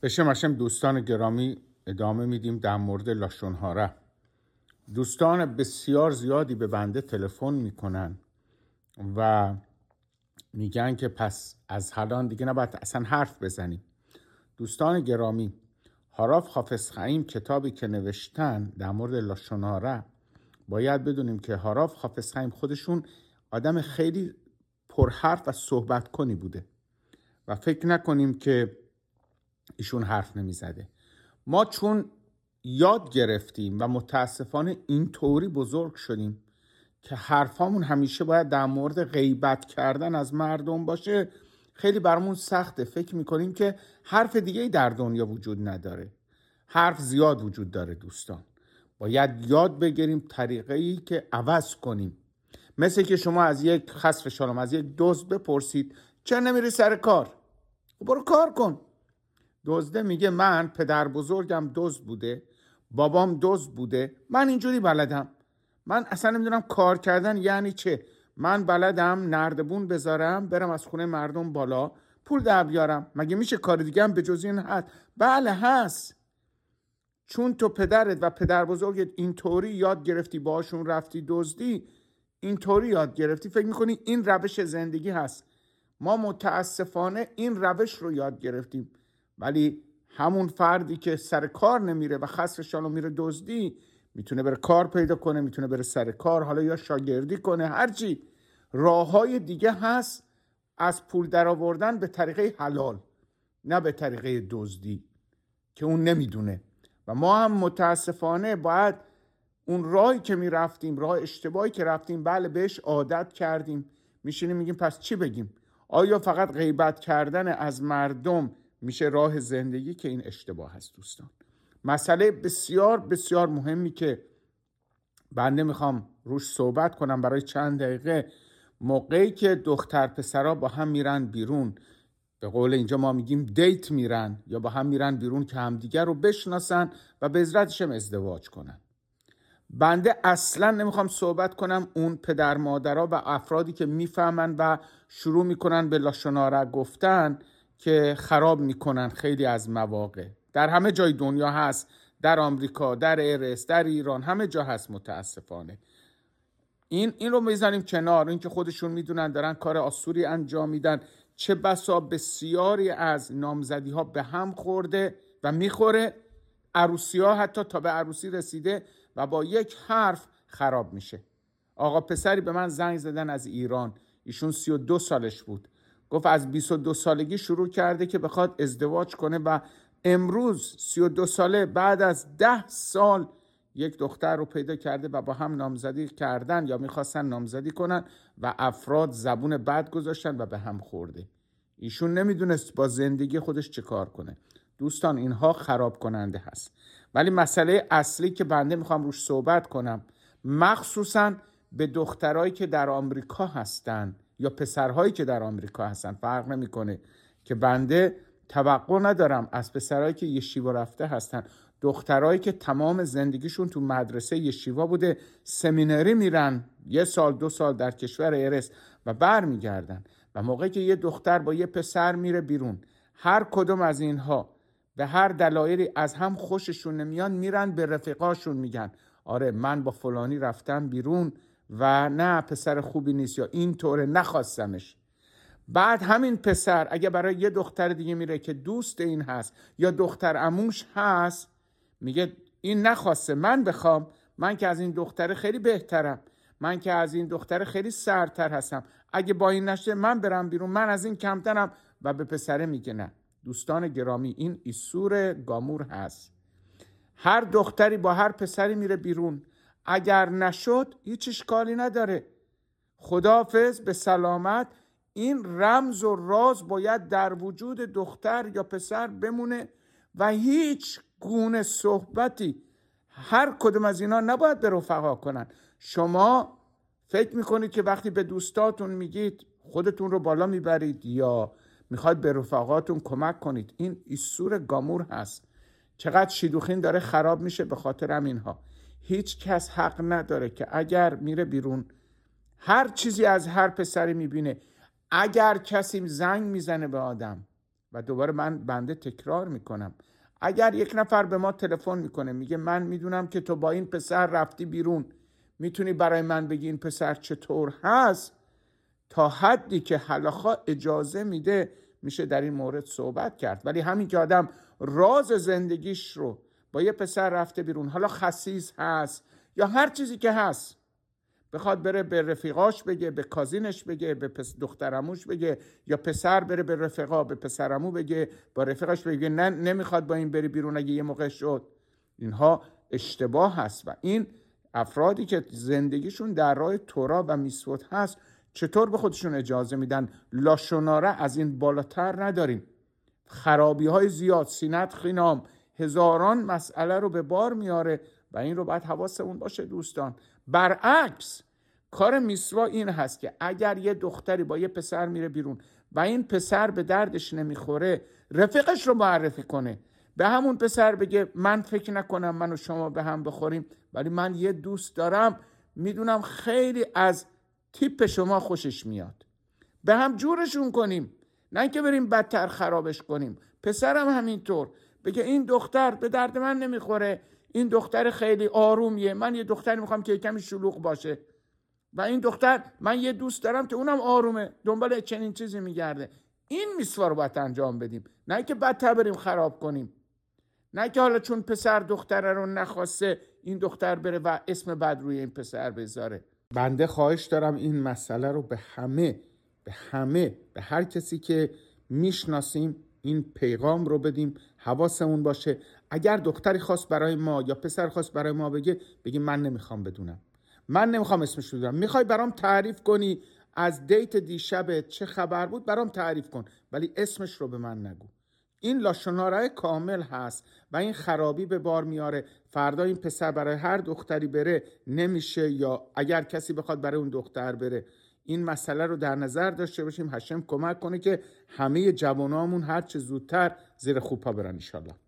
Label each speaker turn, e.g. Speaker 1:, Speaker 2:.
Speaker 1: بشم دوستان گرامی، ادامه میدیم در مورد لاشون‌هاره. دوستان بسیار زیادی به بنده تلفن میکنن و میگن که پس از الان دیگه نباید اصلا حرف بزنیم. دوستان گرامی، هاراف حافظ خیم کتابی که نوشتن در مورد لاشون‌هاره، باید بدونیم که هاراف حافظ خیم خودشون آدم خیلی پرحرف و صحبت کنی بوده و فکر نکنیم که ایشون حرف نمیزده. ما چون یاد گرفتیم و متاسفانه اینطوری بزرگ شدیم که حرفامون همیشه باید در مورد غیبت کردن از مردم باشه، خیلی برامون سخته. فکر میکنیم که حرف دیگه‌ای در دنیا وجود نداره. حرف زیاد وجود داره دوستان. باید یاد بگیریم طریقه‌ای که عوض کنیم. مثل که شما از یک خسف شالم از یک دزد بپرسید چرا نمیری سر کار؟ برو کار کن. دزده میگه من پدر بزرگم دزد بوده، بابام دزد بوده، من اینجوری بلدم. من اصلا نمیدونم کار کردن یعنی چه. من بلدم نردبون بذارم، برم از خونه مردم بالا پول در بیارم. مگه میشه کار دیگه هم به جز این هست؟ بله هست. چون تو پدرت و پدر بزرگت اینطوری یاد گرفتی، باشون رفتی دزدی، اینطوری یاد گرفتی، فکر میکنی این روش زندگی هست. ما متاسفانه این روش رو یاد گرفتیم، ولی همون فردی که سر کار نمیره و خسف شالو میره دزدی، میتونه بره کار پیدا کنه، میتونه بره سر کار، حالا یا شاگردی کنه، هرچی. راههای دیگه هست از پول در آوردن به طریقه حلال، نه به طریقه دزدی که اون نمیدونه. و ما هم متاسفانه باید اون راهی که میرفتیم، راه اشتباهی که رفتیم، بله بهش عادت کردیم، میشینیم میگیم پس چی بگیم؟ آیا فقط غیبت کردن از مردم میشه راه زندگی؟ که این اشتباه هست دوستان. مسئله بسیار بسیار مهمی که بنده میخوام روش صحبت کنم برای چند دقیقه، موقعی که دختر پسرها با هم میرن بیرون، به قول اینجا ما میگیم دیت میرن، یا با هم میرن بیرون که همدیگر رو بشناسن و به عزتش هم ازدواج کنن. بنده اصلا نمیخوام صحبت کنم اون پدر مادرها و افرادی که میفهمن و شروع میکنن به لاشون‌هاره گفتن که خراب میکنن. خیلی از مواقع در همه جای دنیا هست، در آمریکا، در ارس، در ایران، همه جا هست متاسفانه. این رو میذاریم کنار، این که خودشون میدونن دارن کار آسوری انجام میدن. چه بسا بسیاری از نامزدی ها به هم خورده و میخوره، عروسی ها حتی تا به عروسی رسیده و با یک حرف خراب میشه. آقا پسری به من زنگ زدن از ایران، ایشون 32 سالش بود، گفت از 22 سالگی شروع کرده که بخواد ازدواج کنه و امروز 32 ساله بعد از 10 سال یک دختر رو پیدا کرده و با هم نامزدی کردن یا میخواستن نامزدی کنن و افراد زبون بد گذاشتن و به هم خورده. ایشون نمیدونست با زندگی خودش چه کار کنه. دوستان اینها خراب کننده هست. ولی مسئله اصلی که بنده میخوام روش صحبت کنم، مخصوصاً به دخترهایی که در آمریکا هستن یا پسرهایی که در آمریکا هستن، فرق نمیکنه، که بنده توقع ندارم از پسرهایی که یشیوا رفته هستن، دخترهایی که تمام زندگیشون تو مدرسه یشیوا بوده، سمینری میرن 1 سال 2 سال در کشور ارس و بر میگردن، و موقعی که یه دختر با یه پسر میره بیرون، هر کدوم از اینها به هر دلایلی از هم خوششون نمیان، میرن به رفیقاشون میگن آره من با فلانی رفتم بیرون و نه پسر خوبی نیست، یا این طوره نخواستمش. بعد همین پسر اگه برای یه دختر دیگه میره که دوست این هست یا دختر عموش هست، میگه این نخواسته، من بخوام، من که از این دختر خیلی بهترم، من که از این دختر خیلی سرتر هستم، اگه با این نشه من برم بیرون، من از این کمترم، و به پسره میگه نه. دوستان گرامی، این ایسور گامور هست. هر دختری با هر پسری میره بیرون، اگر نشد هیچ اشکالی نداره، خداحافظ، به سلامت. این رمز و راز باید در وجود دختر یا پسر بمونه و هیچ گونه صحبتی هر کدوم از اینا نباید به رفقا کنن. شما فکر میکنید که وقتی به دوستاتون میگید خودتون رو بالا میبرید یا میخواید به رفقاتون کمک کنید، این ایسور گامور هست. چقدر شیدوخین داره خراب میشه به خاطر همینها. هیچ کس حق نداره که اگر میره بیرون هر چیزی از هر پسری میبینه، اگر کسی زنگ میزنه به آدم و دوباره بنده تکرار میکنم، اگر یک نفر به ما تلفن میکنه میگه من میدونم که تو با این پسر رفتی بیرون، میتونی برای من بگی این پسر چطور هست، تا حدی که حلاخا اجازه میده میشه در این مورد صحبت کرد. ولی همین که آدم راز زندگیش رو با یه پسر رفته بیرون، حالا خسیس هست یا هر چیزی که هست، بخواد بره به رفیقاش بگه، به کازینش بگه، به دخترعموش بگه، یا پسر بره به رفیقا به پسرعمو بگه، با رفیقاش بگه نه نمیخواد با این بری بیرون اگه یه موقع شد، اینها اشتباه هست. و این افرادی که زندگیشون در راه تورا و میسوت هست چطور به خودشون اجازه میدن؟ لاشوناره از این بالاتر نداریم. خرابی های زیاد، سینت خینام، هزاران مسئله رو به بار میاره و این رو باید حواسمون باشه دوستان. برعکس کار میسوا این هست که اگر یه دختری با یه پسر میره بیرون و این پسر به دردش نمیخوره، رفیقش رو معرفی کنه، به همون پسر بگه من فکر نکنم من و شما به هم بخوریم، ولی من یه دوست دارم میدونم خیلی از تیپ شما خوشش میاد، به هم جورشون کنیم، نه که بریم بدتر خرابش کنیم. پسرم همینطور بگه این دختر به درد من نمیخوره، این دختر خیلی آرومیه، من یه دختری میخوام که کمی شلوغ باشه، و این دختر من یه دوست دارم که اونم آرومه، دنبال چنین چیزی میگرده. این میسوا رو باید انجام بدیم، نه که بدتر بریم خراب کنیم، نه که حالا چون پسر دختره رو نخواسته این دختر بره و اسم بد روی این پسر بذاره. بنده خواهش دارم این مسئله رو به همه به هر کسی که میشناسیم این پیغام رو بدیم، حواسمون باشه. اگر دختری خواست برای ما یا پسر خواست برای ما بگی من نمیخوام بدونم، من نمیخوام اسمش رو بدونم، میخوای برام تعریف کنی از دیت دیشبت چه خبر بود، برام تعریف کن، ولی اسمش رو به من نگو. این لاشوناره کامل هست و این خرابی به بار میاره. فردا این پسر برای هر دختری بره نمیشه، یا اگر کسی بخواد برای اون دختر بره. این مسئله رو در نظر داشته باشیم. هشم کمک کنه که همه جوانامون هر چه زودتر زیر خوب پا برن ان شاءالله.